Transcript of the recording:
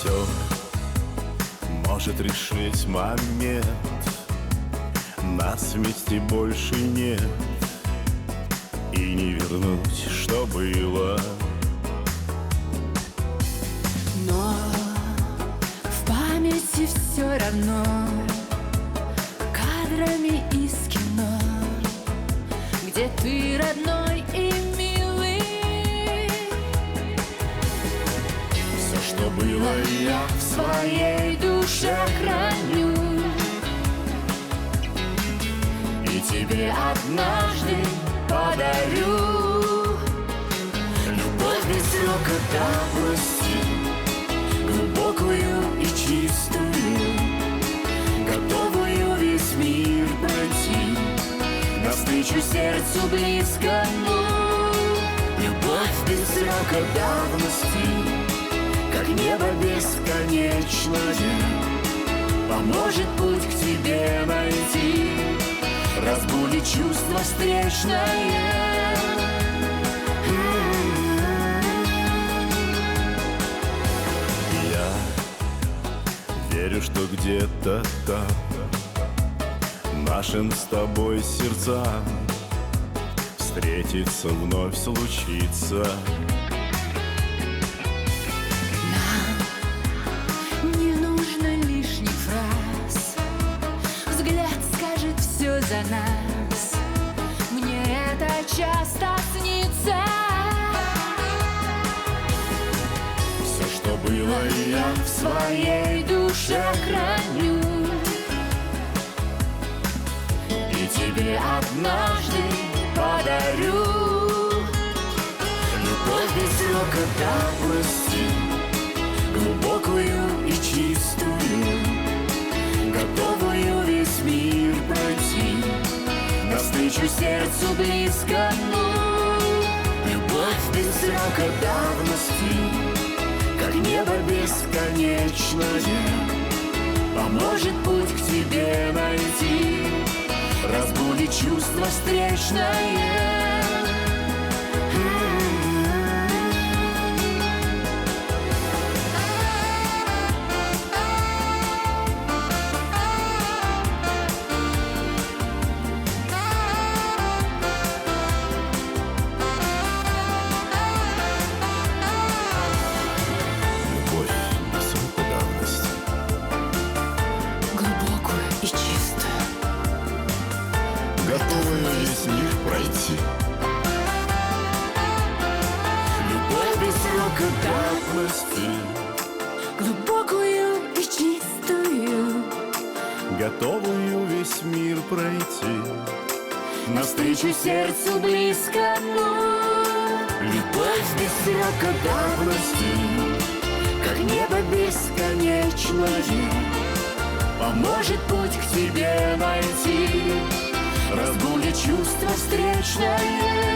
Все может решить момент, нас вместе больше нет, и не вернуть, что было. Но в памяти все равно кадрами из кино, где ты родной и милый. Все, что было, я В своей душе храню, и тебе однажды подарю. любовь без срока давности, глубокую и чистую, готовую весь мир пройти, навстречу сердцу близкому. Любовь без срока давности, как небо бесконечное, поможет путь к тебе найти, разбудит чувство встречное. Я верю, что где-то там нашим с тобой сердцам встретиться вновь случится. не нужно лишних фраз, взгляд скажет все за нас. Мне это часто снится. Все, что было, я В своей душе храню, и тебе однажды подарю. любовь без срока давности, глубокую и чистую, готовую весь мир пройти, навстречу сердцу близкому. Любовь без срока давности, как небо бесконечное, поможет путь к тебе найти, разбудит чувство встречное. Любовь без срока давности, глубокую и чистую, готовую весь мир пройти. Любовь без срока давности, глубокую и чистую, готовую весь мир пройти, навстречу сердцу близкому. Любовь без срока давности, как небо бесконечное, поможет путь к тебе найти, разбудит чувство встречное.